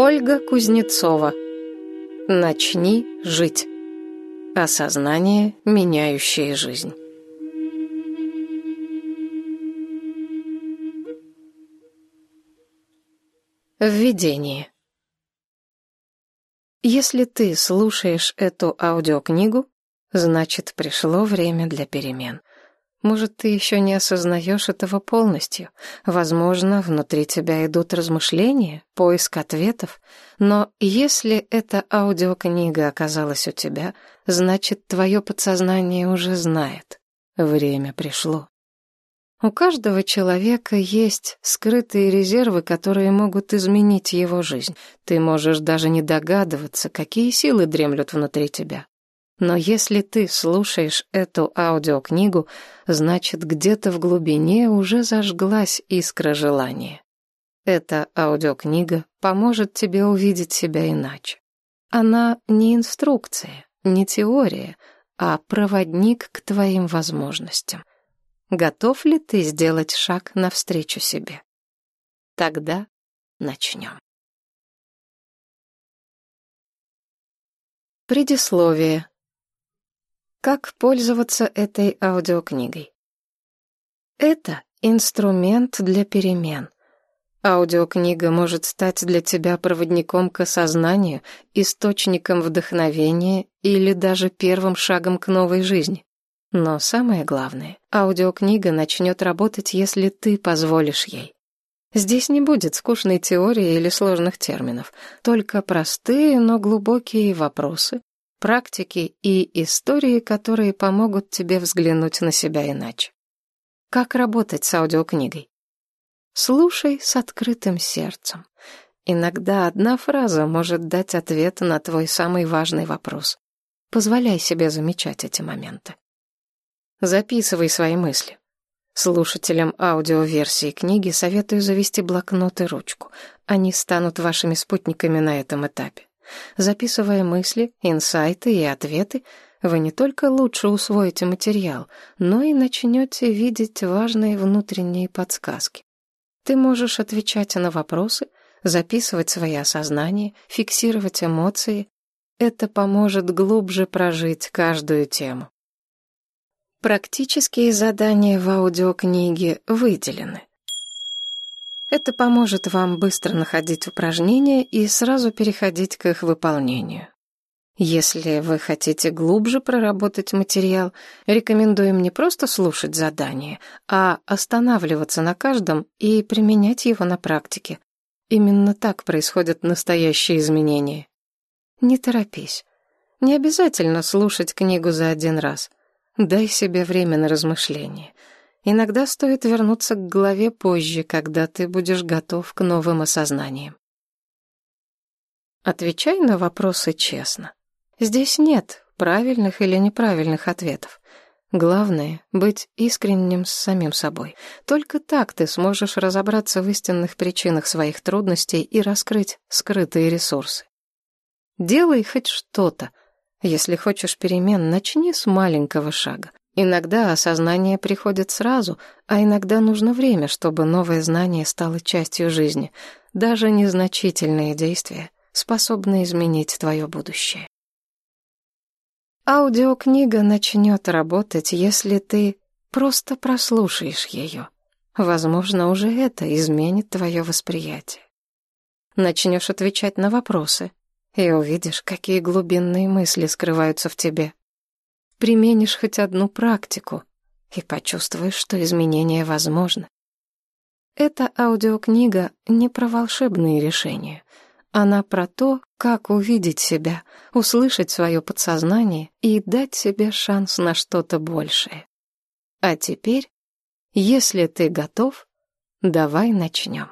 Ольга Кузнецова. Начни жить. Осознание, меняющее жизнь. Введение. Если ты слушаешь эту аудиокнигу, значит, пришло время для перемен. Может, ты еще не осознаешь этого полностью. Возможно, внутри тебя идут размышления, поиск ответов. Но если эта аудиокнига оказалась у тебя, значит, твое подсознание уже знает. Время пришло. У каждого человека есть скрытые резервы, которые могут изменить его жизнь. Ты можешь даже не догадываться, какие силы дремлют внутри тебя. Но если ты слушаешь эту аудиокнигу, значит, где-то в глубине уже зажглась искра желания. Эта аудиокнига поможет тебе увидеть себя иначе. Она не инструкция, не теория, а проводник к твоим возможностям. Готов ли ты сделать шаг навстречу себе? Тогда начнем. Предисловие. Как пользоваться этой аудиокнигой? Это инструмент для перемен. Аудиокнига может стать для тебя проводником к осознанию, источником вдохновения или даже первым шагом к новой жизни. Но самое главное, аудиокнига начнет работать, если ты позволишь ей. Здесь не будет скучной теории или сложных терминов, только простые, но глубокие вопросы, практики и истории, которые помогут тебе взглянуть на себя иначе. Как работать с аудиокнигой? Слушай с открытым сердцем. Иногда одна фраза может дать ответ на твой самый важный вопрос. Позволяй себе замечать эти моменты. Записывай свои мысли. Слушателям аудиоверсии книги советую завести блокнот и ручку. Они станут вашими спутниками на этом этапе. Записывая мысли, инсайты и ответы, вы не только лучше усвоите материал, но и начнете видеть важные внутренние подсказки. Ты можешь отвечать на вопросы, записывать свои осознания, фиксировать эмоции. Это поможет глубже прожить каждую тему. Практические задания в аудиокниге выделены. Это поможет вам быстро находить упражнения и сразу переходить к их выполнению. Если вы хотите глубже проработать материал, рекомендуем не просто слушать задания, а останавливаться на каждом и применять его на практике. Именно так происходят настоящие изменения. Не торопись. Не обязательно слушать книгу за один раз. Дай себе время на размышление. Иногда стоит вернуться к главе позже, когда ты будешь готов к новым осознаниям. Отвечай на вопросы честно. Здесь нет правильных или неправильных ответов. Главное — быть искренним с самим собой. Только так ты сможешь разобраться в истинных причинах своих трудностей и раскрыть скрытые ресурсы. Делай хоть что-то. Если хочешь перемен, начни с маленького шага. Иногда осознание приходит сразу, а иногда нужно время, чтобы новое знание стало частью жизни. Даже незначительные действия способны изменить твое будущее. Аудиокнига начнет работать, если ты просто прослушаешь ее. Возможно, уже это изменит твое восприятие. Начнешь отвечать на вопросы, и увидишь, какие глубинные мысли скрываются в тебе. Применишь хоть одну практику и почувствуешь, что изменения возможны. Эта аудиокнига не про волшебные решения. Она про то, как увидеть себя, услышать свое подсознание и дать себе шанс на что-то большее. А теперь, если ты готов, давай начнем.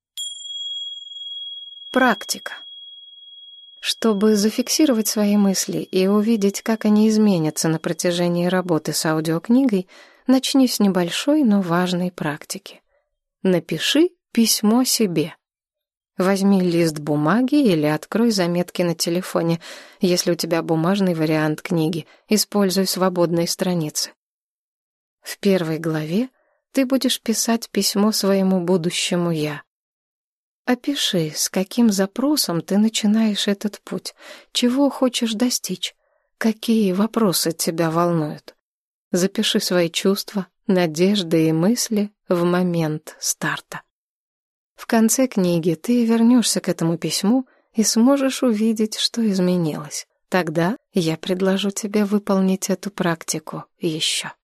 Практика. Чтобы зафиксировать свои мысли и увидеть, как они изменятся на протяжении работы с аудиокнигой, начни с небольшой, но важной практики. Напиши письмо себе. Возьми лист бумаги или открой заметки на телефоне. Если у тебя бумажный вариант книги, используй свободные страницы. В первой главе ты будешь писать письмо своему будущему «я». Опиши, с каким запросом ты начинаешь этот путь, чего хочешь достичь, какие вопросы тебя волнуют. Запиши свои чувства, надежды и мысли в момент старта. В конце книги ты вернешься к этому письму и сможешь увидеть, что изменилось. Тогда я предложу тебе выполнить эту практику еще.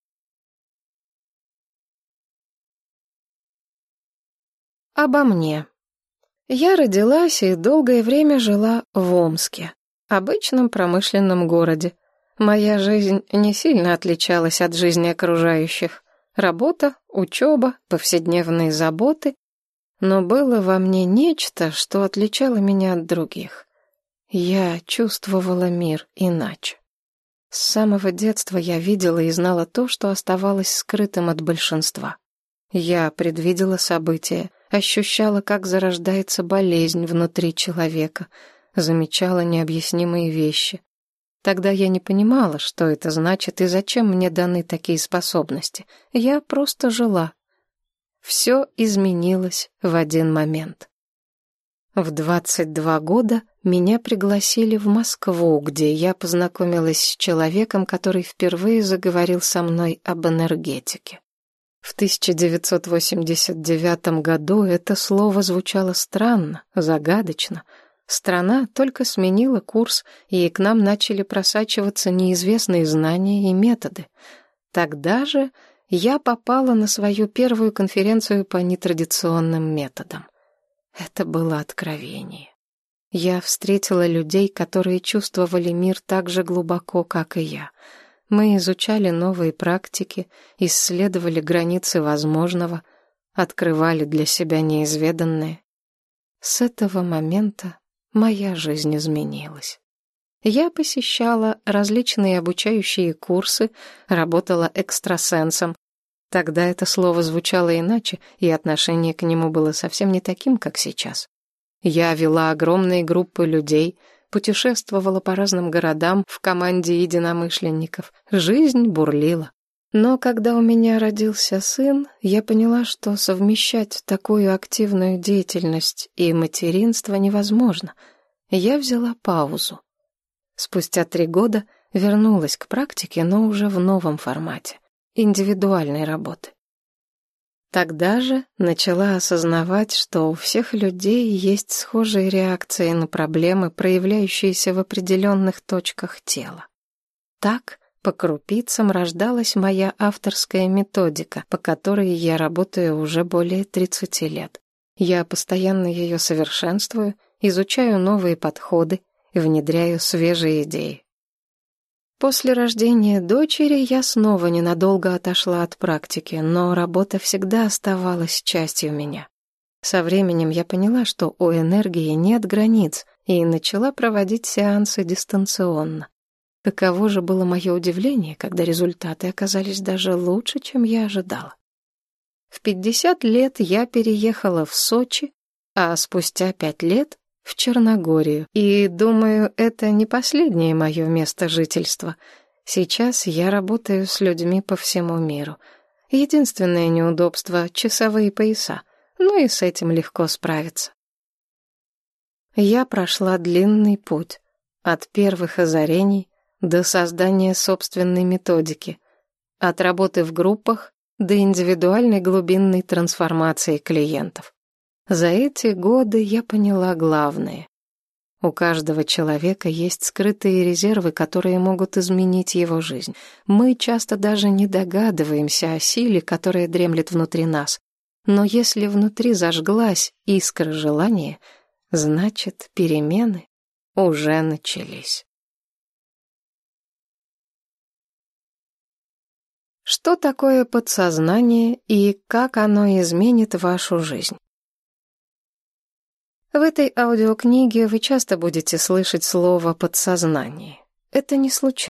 Обо мне. Я родилась и долгое время жила в Омске, обычном промышленном городе. Моя жизнь не сильно отличалась от жизни окружающих. Работа, учеба, повседневные заботы. Но было во мне нечто, что отличало меня от других. Я чувствовала мир иначе. С самого детства я видела и знала то, что оставалось скрытым от большинства. Я предвидела события, ощущала, как зарождается болезнь внутри человека, замечала необъяснимые вещи. Тогда я не понимала, что это значит и зачем мне даны такие способности. Я просто жила. Все изменилось в один момент. В 22 года меня пригласили в Москву, где я познакомилась с человеком, который впервые заговорил со мной об энергетике. В 1989 году это слово звучало странно, загадочно. Страна только сменила курс, и к нам начали просачиваться неизвестные знания и методы. Тогда же я попала на свою первую конференцию по нетрадиционным методам. Это было откровение. Я встретила людей, которые чувствовали мир так же глубоко, как и я. Мы изучали новые практики, исследовали границы возможного, открывали для себя неизведанное. С этого момента моя жизнь изменилась. Я посещала различные обучающие курсы, работала экстрасенсом. Тогда это слово звучало иначе, и отношение к нему было совсем не таким, как сейчас. Я вела огромные группы людей, путешествовала по разным городам в команде единомышленников. Жизнь бурлила. Но когда у меня родился сын, я поняла, что совмещать такую активную деятельность и материнство невозможно. Я взяла паузу. Спустя 3 года вернулась к практике, но уже в новом формате — индивидуальной работы. Тогда же начала осознавать, что у всех людей есть схожие реакции на проблемы, проявляющиеся в определенных точках тела. Так, по крупицам рождалась моя авторская методика, по которой я работаю уже более 30 лет. Я постоянно ее совершенствую, изучаю новые подходы, внедряю свежие идеи. После рождения дочери я снова ненадолго отошла от практики, но работа всегда оставалась частью меня. Со временем я поняла, что у энергии нет границ, и начала проводить сеансы дистанционно. Каково же было мое удивление, когда результаты оказались даже лучше, чем я ожидала. В 50 лет я переехала в Сочи, а спустя 5 лет в Черногорию. И, думаю, это не последнее мое место жительства. Сейчас я работаю с людьми по всему миру. Единственное неудобство — часовые пояса, но и с этим легко справиться. Я прошла длинный путь от первых озарений до создания собственной методики, от работы в группах до индивидуальной глубинной трансформации клиентов. За эти годы я поняла главное. У каждого человека есть скрытые резервы, которые могут изменить его жизнь. Мы часто даже не догадываемся о силе, которая дремлет внутри нас. Но если внутри зажглась искра желания, значит, перемены уже начались. Что такое подсознание и как оно изменит вашу жизнь? В этой аудиокниге вы часто будете слышать слово «подсознание». Это не случайно.